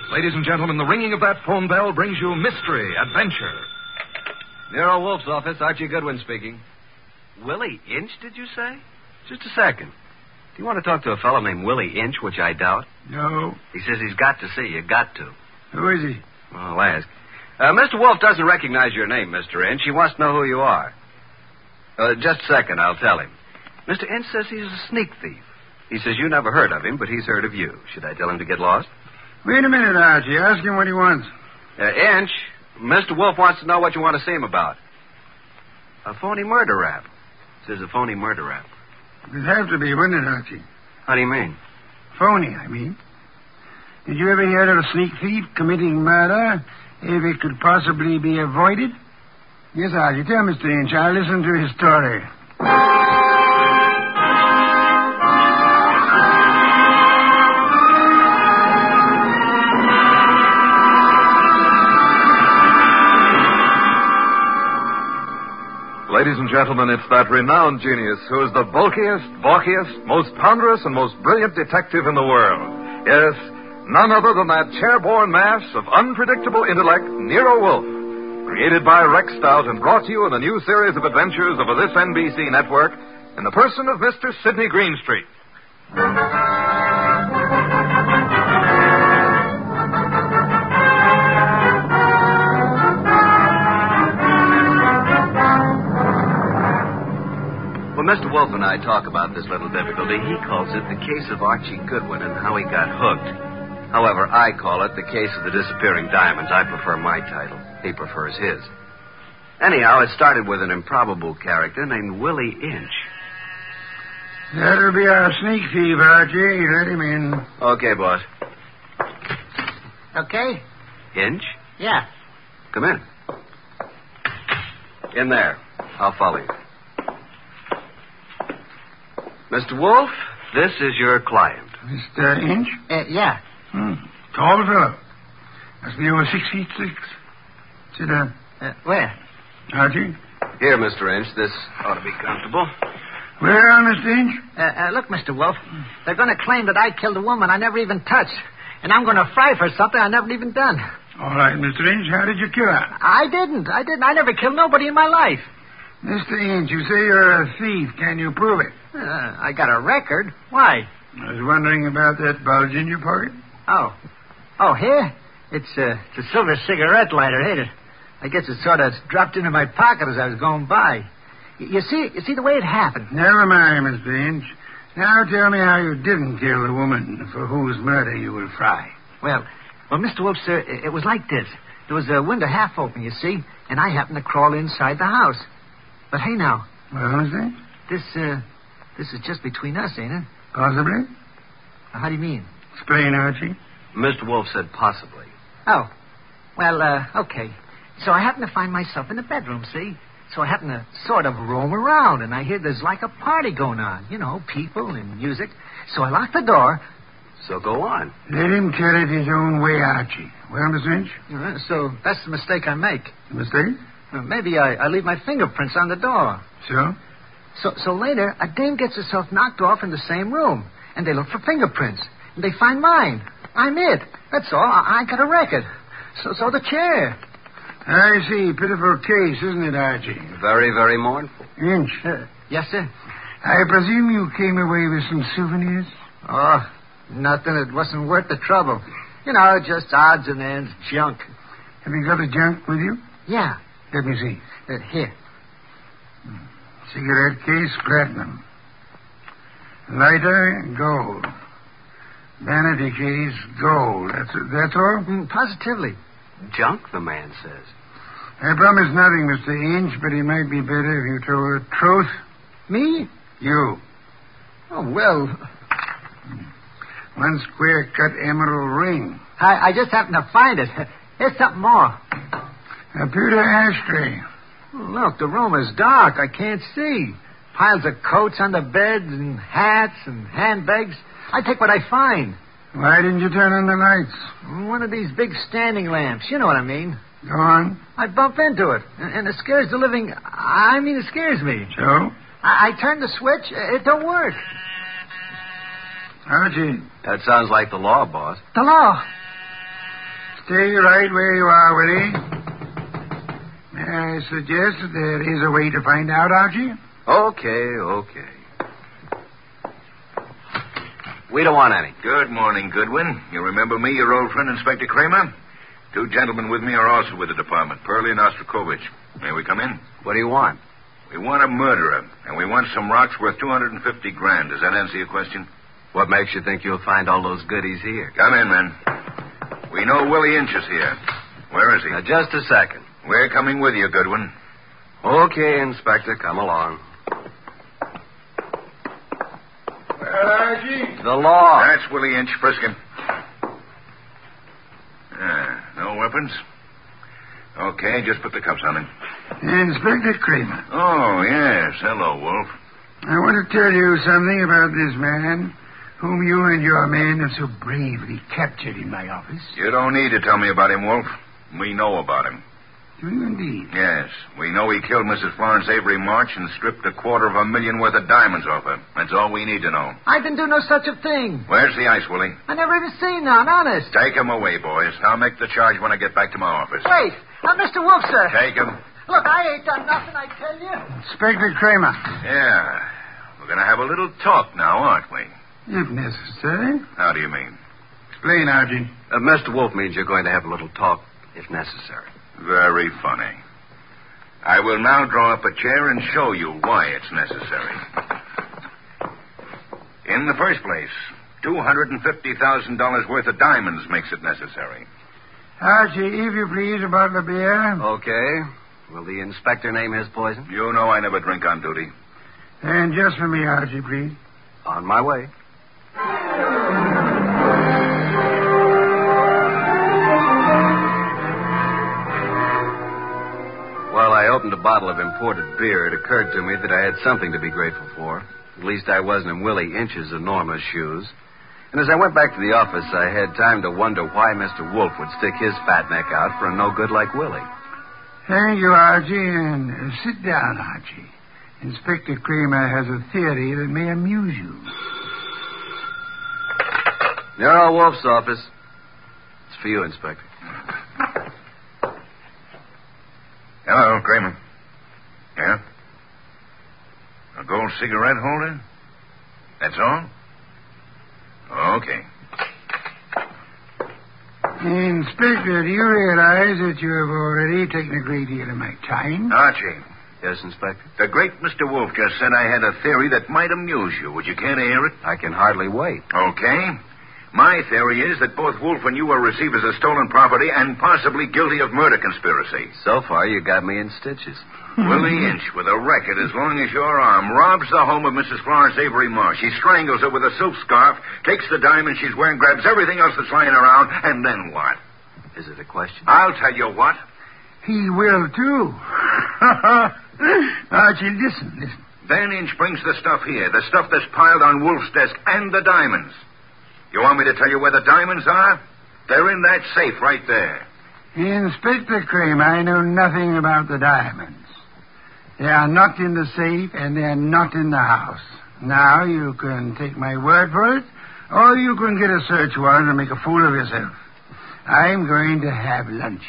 Ladies and gentlemen, the ringing of that phone bell brings you mystery, adventure. Nero Wolf's office, Archie Goodwin speaking. Willie Inch, did you say? Just a second. Do you want to talk to a fellow named Willie Inch, which I doubt? No. He says he's got to see you. Got to. Who is he? I'll ask. Mr. Wolf doesn't recognize your name, Mr. Inch. He wants to know who you are. Just a second, I'll tell him. Mr. Inch says he's a sneak thief. He says you never heard of him, but he's heard of you. Should I tell him to get lost? Wait a minute, Archie. Ask him what he wants. Inch, Mr. Wolf wants to know what you want to see him about. A phony murder rap. Says a phony murder rap. It'd have to be, wouldn't it, Archie? How do you mean? Phony, I mean. Did you ever hear of a sneak thief committing murder if it could possibly be avoided? Yes, Archie. Tell Mr. Inch. I'll listen to his story. Ladies and gentlemen, it's that renowned genius who is the bulkiest, balkiest, most ponderous, and most brilliant detective in the world. Yes, none other than that chair-borne mass of unpredictable intellect, Nero Wolfe. Created by Rex Stout and brought to you in a new series of adventures over this NBC network in the person of Mr. Sidney Greenstreet. When Mr. Wolf and I talk about this little difficulty, he calls it the case of Archie Goodwin and how he got hooked. However, I call it the case of the disappearing diamonds. I prefer my title. He prefers his. Anyhow, it started with an improbable character named Willie Inch. That'll be our sneak thief, Archie. Let him in. Okay, boss. Okay? Inch? Yeah. Come in. In there. I'll follow you. Mr. Wolf, this is your client. Mr. Inch? Yeah. Tall fellow. Must be over 6'6". Sit down. Where? Archie? Here, Mr. Inch. This ought to be comfortable. Well, Mr. Inch? Look, Mr. Wolf, they're going to claim that I killed a woman I never even touched. And I'm going to fry for something I never even done. All right, Mr. Inch, how did you kill her? I didn't. I never killed nobody in my life. Mr. Inch, you say you're a thief. Can you prove it? I got a record. Why? I was wondering about that bulge in your pocket. Oh, here? It's a silver cigarette lighter, ain't it? I guess it sort of dropped into my pocket as I was going by. You see the way it happened? Never mind, Mr. Inch. Now tell me how you didn't kill the woman for whose murder you will fry. Well, Mr. Wolf, sir, it was like this. There was a window half open, you see, and I happened to crawl inside the house. But hey, now. Well, Mr. Inch? This is just between us, ain't it? Possibly. How do you mean? Explain, Archie. Mr. Wolf said possibly. Oh. Well, okay. So I happen to find myself in the bedroom, see? So I happen to sort of roam around, and I hear there's like a party going on. You know, people and music. So I lock the door. So go on. Let him tell it his own way, Archie. Well, Mr. Inch? So that's the mistake I make. Mistake? Maybe I leave my fingerprints on the door. So later, a dame gets herself knocked off in the same room, and they look for fingerprints, and they find mine. I'm it. That's all. I got a record. So the chair. I see. Pitiful case, isn't it, Archie? Very, very mournful. Inch. Yes, sir. I presume you came away with some souvenirs? Oh, nothing. It wasn't worth the trouble. You know, just odds and ends, junk. Have you got the junk with you? Yeah. Let me see. Here. Cigarette case, platinum. Lighter, gold. Vanity case, gold. That's all? Positively. Junk, the man says. I promise nothing, Mr. Inch, but it might be better if you told the truth. Me? You. Oh, well. One square-cut emerald ring. I just happened to find it. Here's something more. A pewter ashtray. Look, the room is dark. I can't see. Piles of coats on the beds and hats and handbags. I take what I find. Why didn't you turn on the lights? One of these big standing lamps. You know what I mean. Go on. I bump into it, and it scares the living... I mean, it scares me. So? I turn the switch. It don't work. Archie. That sounds like the law, boss. The law. Stay right where you are, Willie. May I suggest that there is a way to find out, Archie? Okay. We don't want any. Good morning, Goodwin. You remember me, your old friend, Inspector Kramer? 2 gentlemen with me are also with the department, Pearlie and Ostrakovich. May we come in? What do you want? We want a murderer, and we want some rocks worth $250,000. Does that answer your question? What makes you think you'll find all those goodies here? Come in, men. We know Willie Inch is here. Where is he? Now, just a second. We're coming with you, Goodwin. Okay, Inspector, come along. Well, Archie? The law. That's Willie Inch, frisking. No weapons? Okay, just put the cuffs on him. Inspector Kramer. Oh, yes. Hello, Wolf. I want to tell you something about this man whom you and your men have so bravely captured in my office. You don't need to tell me about him, Wolf. We know about him. Do you indeed? Yes. We know he killed Mrs. Florence Avery March and stripped $250,000 worth of diamonds off her. That's all we need to know. I didn't do no such a thing. Where's the ice, Willie? I never even seen none, honest. Take him away, boys. I'll make the charge when I get back to my office. Wait. Mr. Wolf, sir. Take him. Look, I ain't done nothing, I tell you. Inspector Kramer. Yeah. We're going to have a little talk now, aren't we? If necessary. How do you mean? Explain, Archie. Mr. Wolf means you're going to have a little talk, if necessary. Very funny. I will now draw up a chair and show you why it's necessary. In the first place, $250,000 worth of diamonds makes it necessary. Archie, if you please, a bottle of beer. Okay. Will the inspector name his poison? You know I never drink on duty. And just for me, Archie, please. On my way. While I opened a bottle of imported beer, it occurred to me that I had something to be grateful for. At least I wasn't in Willie Inch's enormous shoes. And as I went back to the office, I had time to wonder why Mr. Wolf would stick his fat neck out for a no-good like Willie. Thank you, Archie, and sit down, Archie. Inspector Kramer has a theory that may amuse you. Nero Wolf's office. It's for you, Inspector. Hello, Kramer. Yeah? A gold cigarette holder? That's all? Okay. Inspector, do you realize that you have already taken a great deal of my time? Archie. Yes, Inspector? The great Mr. Wolf just said I had a theory that might amuse you. Would you care to hear it? I can hardly wait. Okay. My theory is that both Wolf and you were receivers of stolen property and possibly guilty of murder conspiracy. So far, you got me in stitches. Willie Inch, with a record as long as your arm, robs the home of Mrs. Florence Avery Marsh. He strangles her with a silk scarf, takes the diamond she's wearing, grabs everything else that's lying around, and then what? Is it a question? I'll tell you what. He will, too. Archie, listen. Then Inch brings the stuff here, the stuff that's piled on Wolf's desk, and the diamonds. You want me to tell you where the diamonds are? They're in that safe right there. Inspector Kramer, I know nothing about the diamonds. They are not in the safe, and they're not in the house. Now, you can take my word for it, or you can get a search warrant and make a fool of yourself. I'm going to have lunch.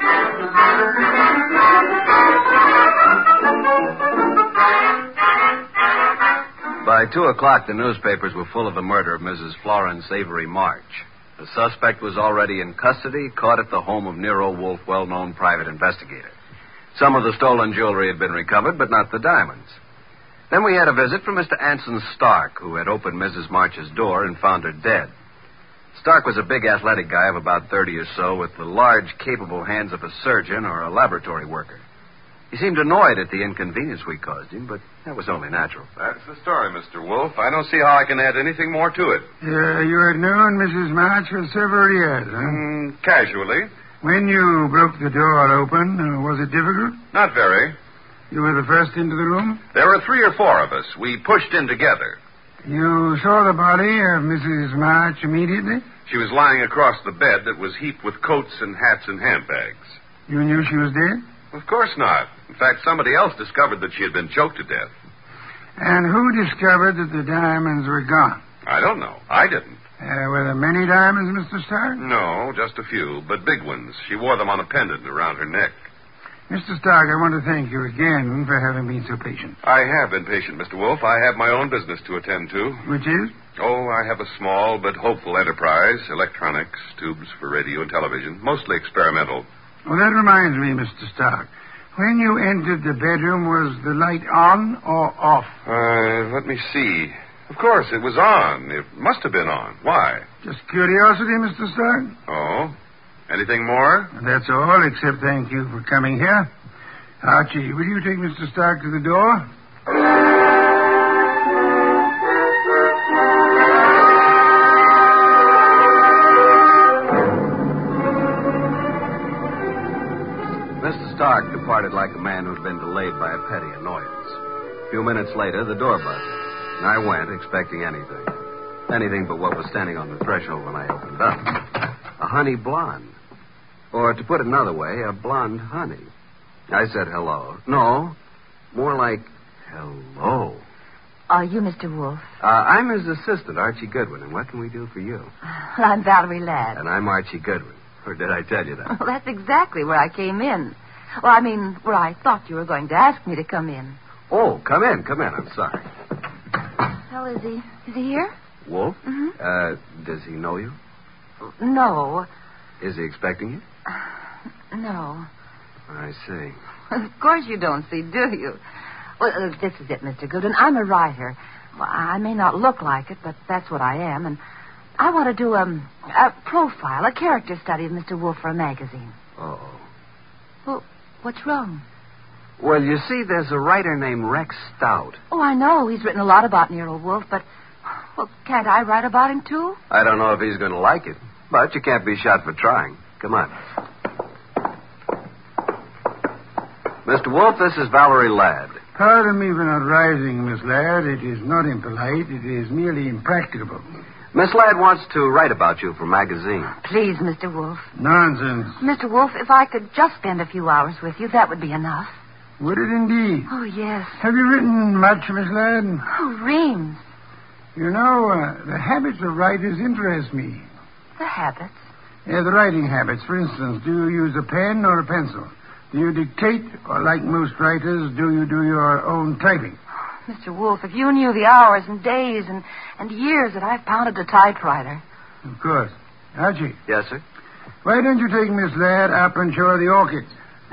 By 2 o'clock, the newspapers were full of the murder of Mrs. Florence Avery March. The suspect was already in custody, caught at the home of Nero Wolf, well-known private investigator. Some of the stolen jewelry had been recovered, but not the diamonds. Then we had a visit from Mr. Anson Stark, who had opened Mrs. March's door and found her dead. Stark was a big athletic guy of about 30 or so, with the large, capable hands of a surgeon or a laboratory worker. He seemed annoyed at the inconvenience we caused him, but that was only natural. That's the story, Mr. Wolf. I don't see how I can add anything more to it. You had known Mrs. March for several years, huh? Casually. When you broke the door open, was it difficult? Not very. You were the first into the room? There were 3 or 4 of us. We pushed in together. You saw the body of Mrs. March immediately? She was lying across the bed that was heaped with coats and hats and handbags. You knew she was dead? Of course not. In fact, somebody else discovered that she had been choked to death. And who discovered that the diamonds were gone? I don't know. I didn't. Were there many diamonds, Mr. Stark? No, just a few, but big ones. She wore them on a pendant around her neck. Mr. Stark, I want to thank you again for having been so patient. I have been patient, Mr. Wolf. I have my own business to attend to. Which is? Oh, I have a small but hopeful enterprise. Electronics, tubes for radio and television, mostly experimental. Well, that reminds me, Mr. Stark. When you entered the bedroom, was the light on or off? Let me see. Of course, it was on. It must have been on. Why? Just curiosity, Mr. Stark. Oh? Anything more? That's all, except thank you for coming here. Archie, will you take Mr. Stark to the door? Mr. Stark departed like a man who'd been delayed by a petty annoyance. A few minutes later, the door buzzed. And I went, expecting anything. Anything but what was standing on the threshold when I opened up. A honey blonde. Or, to put it another way, a blonde honey. I said hello. No, more like hello. Are you Mr. Wolf? I'm his assistant, Archie Goodwin, and what can we do for you? Well, I'm Valerie Ladd. And I'm Archie Goodwin. Or did I tell you that? Well, that's exactly where I came in. Well, I mean, where I thought you were going to ask me to come in. Oh, come in. I'm sorry. Well, is he here? Wolf? Mm-hmm. Does he know you? No. Is he expecting you? No. I see. Of course you don't see, do you? Well, this is it, Mr. Goodwin. I'm a writer. Well, I may not look like it, but that's what I am. And I want to do a profile, a character study of Mr. Wolf for a magazine. Oh. Well, what's wrong? Well, you see, there's a writer named Rex Stout. Oh, I know. He's written a lot about Nero Wolf, but, well, can't I write about him, too? I don't know if he's going to like it, but you can't be shot for trying. Come on. Mr. Wolf, this is Valerie Ladd. Pardon me for not rising, Miss Ladd. It is not impolite. It is merely impracticable. Miss Ladd wants to write about you for a magazine. Please, Mr. Wolf. Nonsense. Mr. Wolf, if I could just spend a few hours with you, that would be enough. Would it indeed? Oh, yes. Have you written much, Miss Ladd? Oh, reams. You know, the habits of writers interest me. The habits? Yeah, the writing habits. For instance, do you use a pen or a pencil? Do you dictate, or like most writers, do you do your own typing? Mr. Wolf, if you knew the hours and days and years that I've pounded a typewriter. Of course. Archie. Yes, sir? Why don't you take Miss Ladd up and show her the orchids?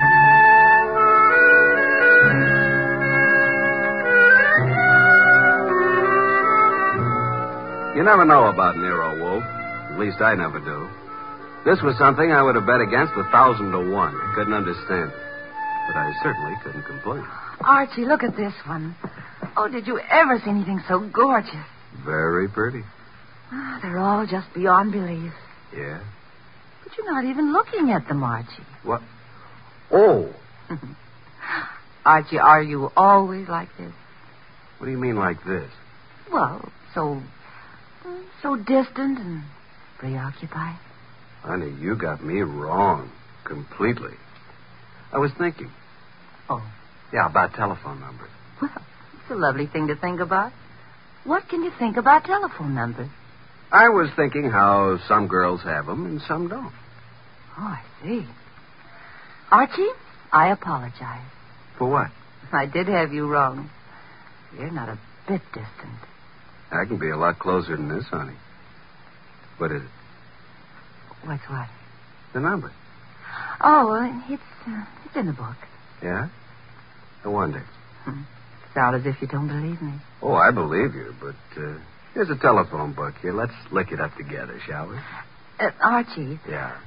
You never know about Nero Wolf. At least I never do. This was something I would have bet against 1,000 to 1. I couldn't understand it. But I certainly couldn't complain. Archie, look at this one. Oh, did you ever see anything so gorgeous? Very pretty. They're all just beyond belief. Yeah? But you're not even looking at them, Archie. What? Oh. Archie, are you always like this? What do you mean like this? Well, so distant and preoccupied. Honey, you got me wrong. Completely. I was thinking. Oh. Yeah, about telephone numbers. Well, it's a lovely thing to think about. What can you think about telephone numbers? I was thinking how some girls have them and some don't. Oh, I see. Archie, I apologize. For what? I did have you wrong. You're not a bit distant. I can be a lot closer than this, honey. What is it? What's what? The number. Oh, it's in the book. Yeah? No wonder. Sound as if you don't believe me. Oh, I believe you, but here's a telephone book here. Let's look it up together, shall we? Archie. Yeah.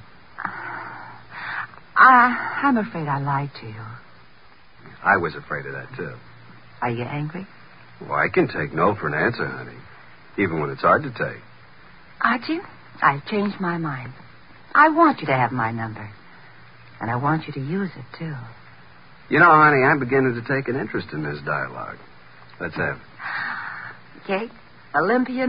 I'm afraid I lied to you. I was afraid of that, too. Are you angry? Well, I can take no for an answer, honey. Even when it's hard to take. Archie, I've changed my mind. I want you to have my number. And I want you to use it, too. You know, honey, I'm beginning to take an interest in this dialogue. Let's have it. Okay. Olympia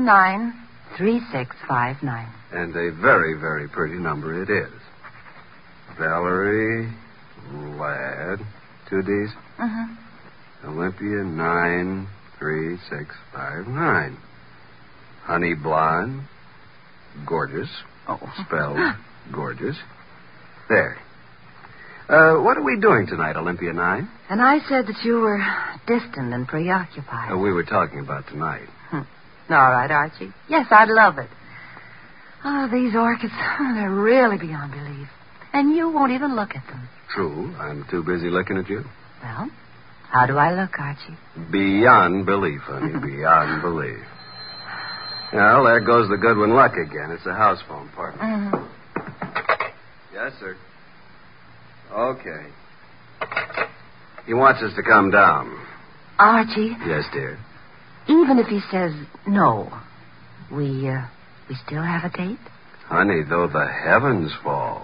93659. And a very, very pretty number it is. Valerie Ladd. 2 D's? Mm-hmm. Olympia 93659. Honey Blonde. gorgeous. Oh. Spelled gorgeous. There. What are we doing tonight, Olympia 9? And I said that you were distant and preoccupied. We were talking about tonight. All right, Archie. Yes, I'd love it. Oh, these orchids, they're really beyond belief. And you won't even look at them. True. I'm too busy looking at you. Well, how do I look, Archie? Beyond belief, honey. Beyond belief. Well, there goes the Goodwin luck again. It's a house phone, partner. Mm-hmm. Yes, sir. Okay. He wants us to come down. Archie? Yes, dear. Even if he says no, we still have a date? Honey, though the heavens fall.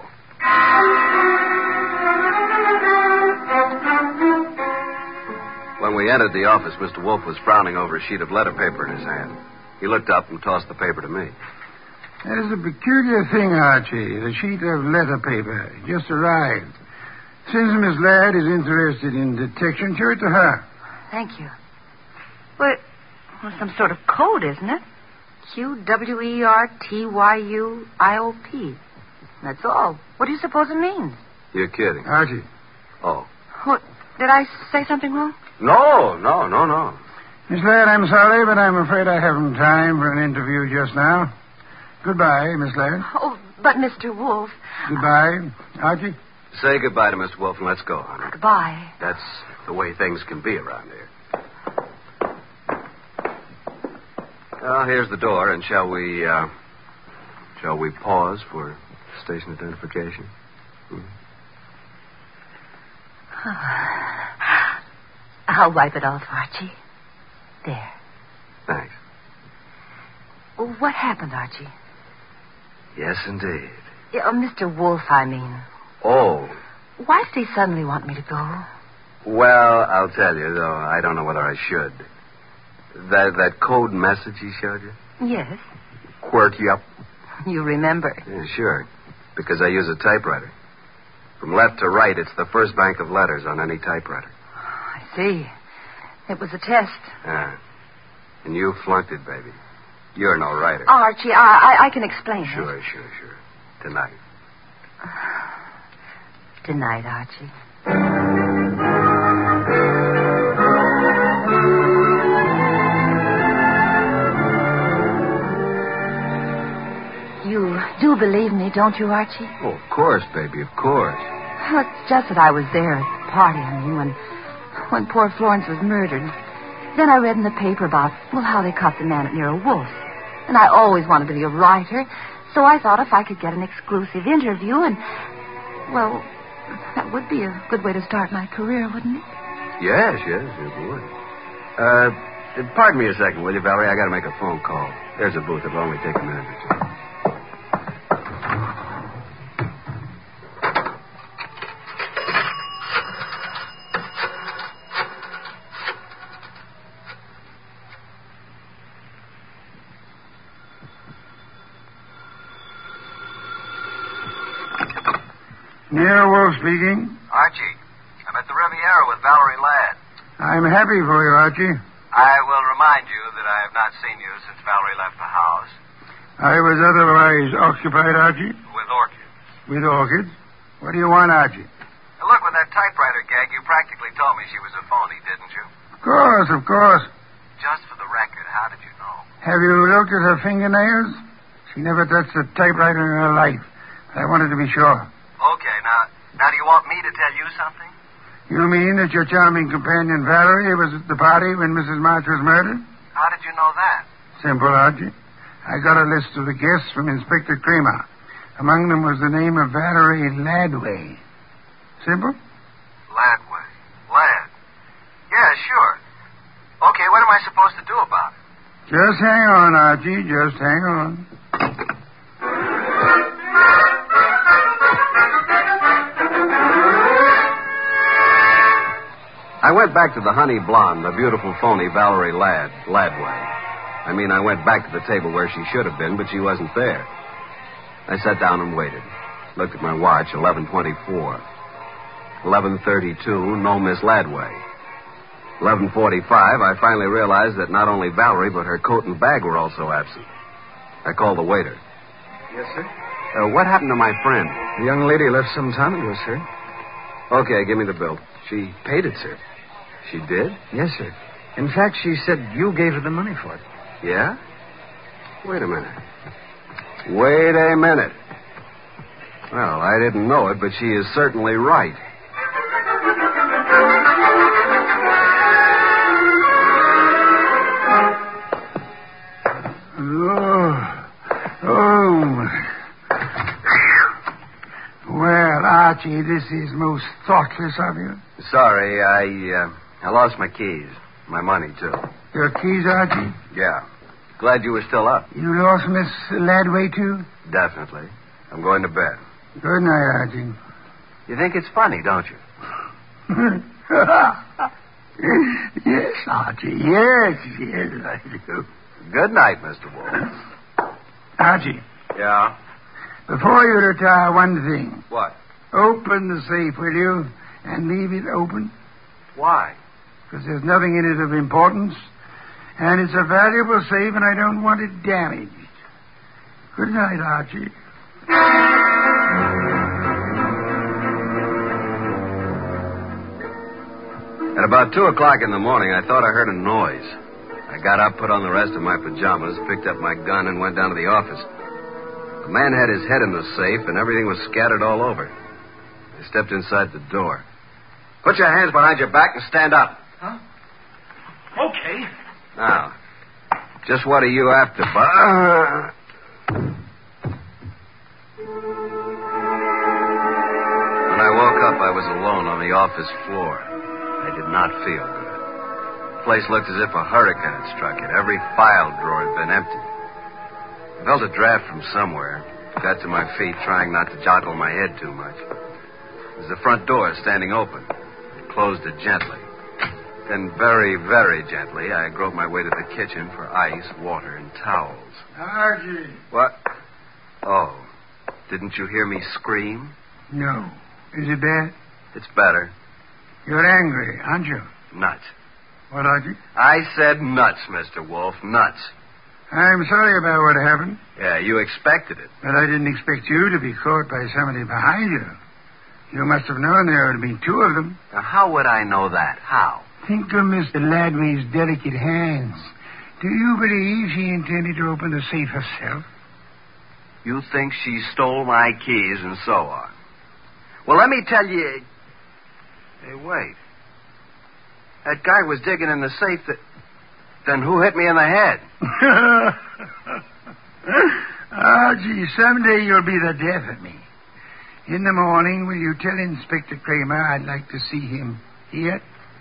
When we entered the office, Mr. Wolf was frowning over a sheet of letter paper in his hand. He looked up and tossed the paper to me. That is a peculiar thing, Archie. The sheet of letter paper just arrived. Since Miss Ladd is interested in detection, show it to her. Thank you. Well, some sort of code, isn't it? QWERTYUIOP. That's all. What do you suppose it means? You're kidding. Archie. Oh. What? Did I say something wrong? No. Miss Ladd, I'm sorry, but I'm afraid I haven't time for an interview just now. Goodbye, Miss Ladd. Oh, but Mr. Wolf... Goodbye. Archie? Say goodbye to Mr. Wolf and let's go, honey. Goodbye. That's the way things can be around here. Well, here's the door, and shall we pause for station identification? I'll wipe it off, Archie. There. Thanks. What happened, Archie? Yes, indeed. Yeah, Mr. Wolf, I mean. Oh. Why did he suddenly want me to go? Well, I'll tell you, though I don't know whether I should. That code message he showed you? Yes. Quirt you up? You remember. Yeah, sure. Because I use a typewriter. From left to right, it's the first bank of letters on any typewriter. I see. It was a test. Yeah. And you flunked it, baby. You're no writer. Archie, I can explain Sure. Tonight. Tonight, Archie. You do believe me, don't you, Archie? Oh, of course, baby, of course. Well, it's just that I was there at the party, when poor Florence was murdered. Then I read in the paper about, how they caught the man at Nero Wolf. And I always wanted to be a writer, so I thought if I could get an exclusive interview that would be a good way to start my career, wouldn't it? Yes, it would. Pardon me a second, will you, Valerie? I got to make a phone call. There's a booth. It'll only take a minute or two. Nero Wolf speaking. Archie, I'm at the Riviera with Valerie Ladd. I'm happy for you, Archie. I will remind you that I have not seen you since Valerie left the house. I was otherwise occupied, Archie. With orchids. With orchids? What do you want, Archie? Now, look, with that typewriter gag, you practically told me she was a phony, didn't you? Of course. Just for the record, how did you know? Have you looked at her fingernails? She never touched a typewriter in her life. I wanted to be sure. Okay, now do you want me to tell you something? You mean that your charming companion Valerie was at the party when Mrs. March was murdered? How did you know that? Simple, Archie. I got a list of the guests from Inspector Kramer. Among them was the name of Valerie Ladway. Simple? Ladway. Ladd. Yeah, sure. Okay, what am I supposed to do about it? Just hang on, Archie. Just hang on. I went back to the honey blonde, the beautiful phony Valerie Ladway. I went back to the table where she should have been, but she wasn't there. I sat down and waited. Looked at my watch, 11:24. 11:32, no Miss Ladway. 11:45, I finally realized that not only Valerie, but her coat and bag were also absent. I called the waiter. Yes, sir? What happened to my friend? The young lady left some time ago, sir. Okay, give me the bill. She paid it, sir. She did? Yes, sir. In fact, she said you gave her the money for it. Yeah? Wait a minute. Well, I didn't know it, but she is certainly right. Well, Archie, this is most thoughtless of you. Sorry, I lost my keys. My money, too. Your keys, Archie? Yeah. Glad you were still up. You lost Miss Ladway, too? Definitely. I'm going to bed. Good night, Archie. You think it's funny, don't you? Yes, Archie. Yes, I do. Good night, Mr. Wolf. Archie. Yeah? Before you retire, one thing. What? Open the safe, will you? And leave it open. Why? Because there's nothing in it of importance. And it's a valuable safe, and I don't want it damaged. Good night, Archie. At about 2 o'clock in the morning, I thought I heard a noise. I got up, put on the rest of my pajamas, picked up my gun, and went down to the office. The man had his head in the safe, and everything was scattered all over. I stepped inside the door. Put your hands behind your back and stand up. Huh? Okay. Now, just what are you after, Bud? When I woke up, I was alone on the office floor. I did not feel good. The place looked as if a hurricane had struck it. Every file drawer had been emptied. I felt a draft from somewhere. Got to my feet, trying not to joggle my head too much. There was the front door standing open. I closed it gently. Then very, very gently, I groped my way to the kitchen for ice, water, and towels. Archie. What? Oh, didn't you hear me scream? No. Is it bad? It's better. You're angry, aren't you? Nuts. What, Archie? I said nuts, Mr. Wolf. Nuts. I'm sorry about what happened. Yeah, you expected it. But I didn't expect you to be caught by somebody behind you. You must have known there would be two of them. Now, how would I know that? How? Think of Mr. Ladway's delicate hands. Do you believe she intended to open the safe herself? You think she stole my keys and so on. Well, let me tell you... Hey, wait. That guy was digging in the safe that... Then who hit me in the head? Gee, someday you'll be the death of me. In the morning, will you tell Inspector Kramer I'd like to see him here?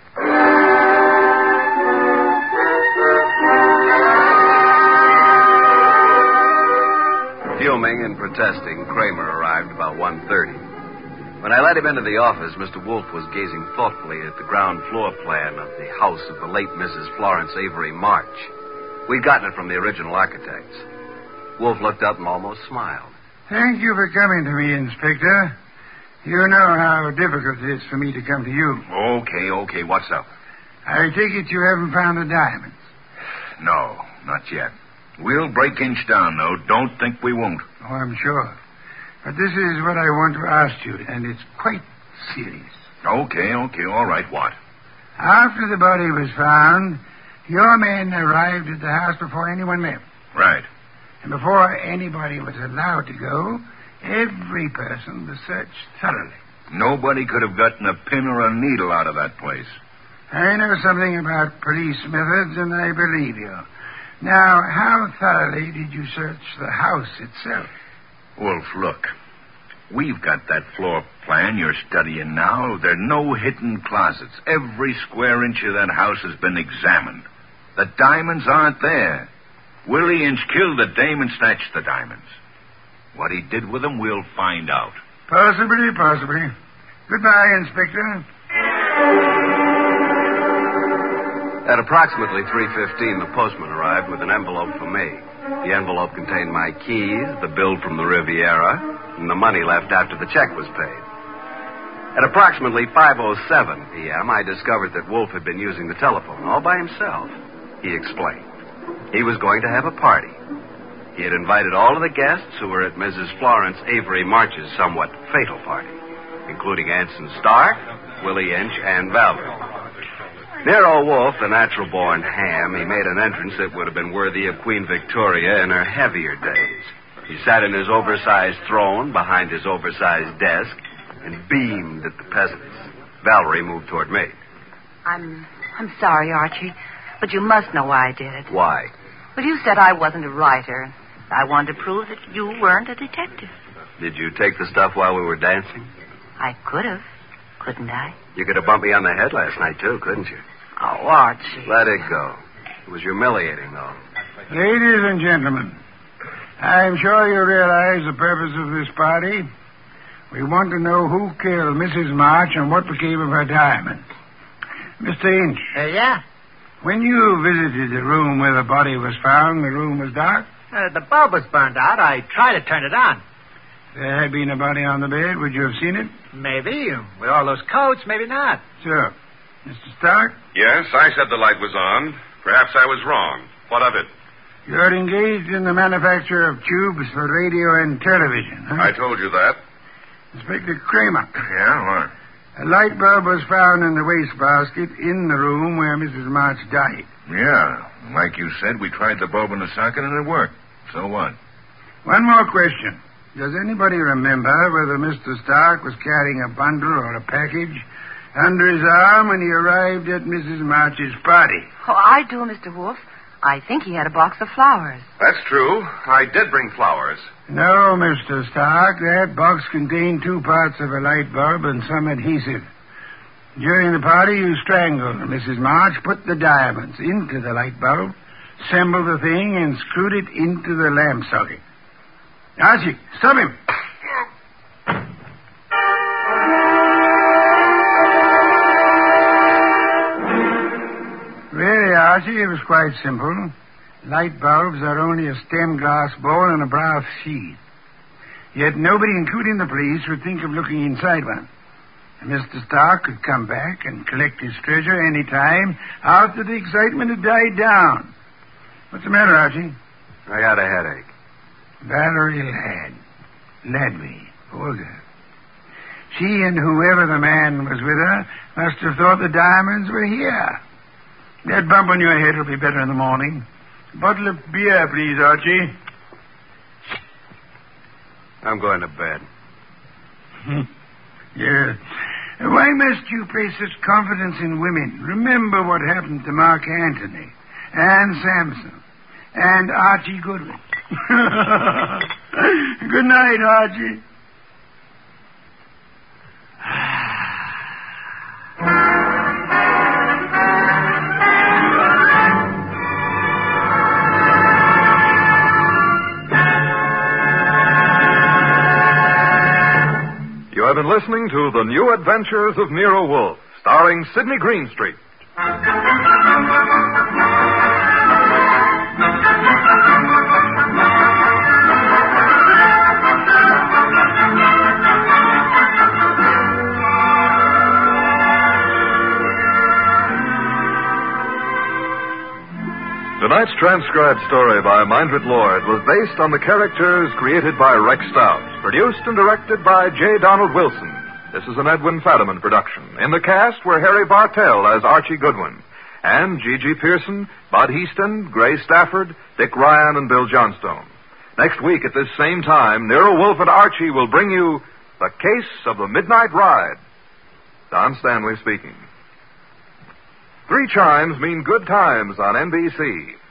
Fuming and protesting, Kramer arrived about 1:30. When I let him into the office, Mr. Wolf was gazing thoughtfully at the ground floor plan of the house of the late Mrs. Florence Avery March. We'd gotten it from the original architects. Wolf looked up and almost smiled. Thank you for coming to me, Inspector. You know how difficult it is for me to come to you. Okay. What's up? I take it you haven't found the diamonds. No, not yet. We'll break inch down, though. Don't think we won't. Oh, I'm sure. But this is what I want to ask you, and it's quite serious. Okay. All right. What? After the body was found, your men arrived at the house before anyone left. Right. And before anybody was allowed to go, every person was searched thoroughly. Nobody could have gotten a pin or a needle out of that place. I know something about police methods, and I believe you. Now, how thoroughly did you search the house itself? Wolf, look. We've got that floor plan you're studying now. There are no hidden closets. Every square inch of that house has been examined. The diamonds aren't there. Willie Inch killed the dame and snatched the diamonds. What he did with them, we'll find out. Possibly. Goodbye, Inspector. At approximately 3:15, the postman arrived with an envelope for me. The envelope contained my keys, the bill from the Riviera, and the money left after the check was paid. At approximately 5:07 p.m., I discovered that Wolf had been using the telephone all by himself. He explained. He was going to have a party. He had invited all of the guests who were at Mrs. Florence Avery March's somewhat fatal party, including Anson Stark, Willie Inch, and Valerie. Nero Wolfe, the natural-born ham, he made an entrance that would have been worthy of Queen Victoria in her heavier days. He sat in his oversized throne behind his oversized desk and beamed at the peasants. Valerie moved toward me. I'm sorry, Archie, but you must know why I did it. Why? Well, you said I wasn't a writer. I wanted to prove that you weren't a detective. Did you take the stuff while we were dancing? I could have, couldn't I? You could have bumped me on the head last night, too, couldn't you? Oh, Archie. Let it go. It was humiliating, though. Ladies and gentlemen, I'm sure you realize the purpose of this party. We want to know who killed Mrs. March and what became of her diamonds. Mr. Inch. Yeah? When you visited the room where the body was found, the room was dark? The bulb was burned out. I tried to turn it on. There had been a body on the bed. Would you have seen it? Maybe. With all those coats, maybe not. Sure. Mr. Stark? Yes, I said the light was on. Perhaps I was wrong. What of it? You're engaged in the manufacture of tubes for radio and television, huh? I told you that. Inspector Kramer. Yeah, what? A light bulb was found in the wastebasket in the room where Mrs. March died. Yeah. Like you said, we tried the bulb in the socket and it worked. So what? One more question. Does anybody remember whether Mr. Stark was carrying a bundle or a package under his arm when he arrived at Mrs. March's party? Oh, I do, Mr. Wolfe. I think he had a box of flowers. That's true. I did bring flowers. No, Mr. Stark. That box contained 2 parts of a light bulb and some adhesive. During the party, you strangled Mrs. March, put the diamonds into the light bulb, assembled the thing, and screwed it into the lamp socket. Archie, stop him. Really, Archie, it was quite simple. Light bulbs are only a stem glass bowl and a brass sheath. Yet nobody, including the police, would think of looking inside one. And Mr. Stark could come back and collect his treasure any time after the excitement had died down. What's the matter, Archie? I got a headache. Valerie Ladby, poor girl. She and whoever the man was with her must have thought the diamonds were here. That bump on your head will be better in the morning. A bottle of beer, please, Archie. I'm going to bed. Yes. Why must you place such confidence in women? Remember what happened to Mark Antony and Samson and Archie Goodwin. Good night, Archie. You have been listening to The New Adventures of Nero Wolfe, starring Sidney Greenstreet. Tonight's transcribed story by Mindred Lord was based on the characters created by Rex Stout, produced and directed by J. Donald Wilson. This is an Edwin Fadiman production. In the cast were Harry Bartell as Archie Goodwin, and G.G. Pearson, Bud Heaston, Gray Stafford, Dick Ryan, and Bill Johnstone. Next week at this same time, Nero Wolfe and Archie will bring you The Case of the Midnight Ride. Don Stanley speaking. 3 chimes mean good times on NBC.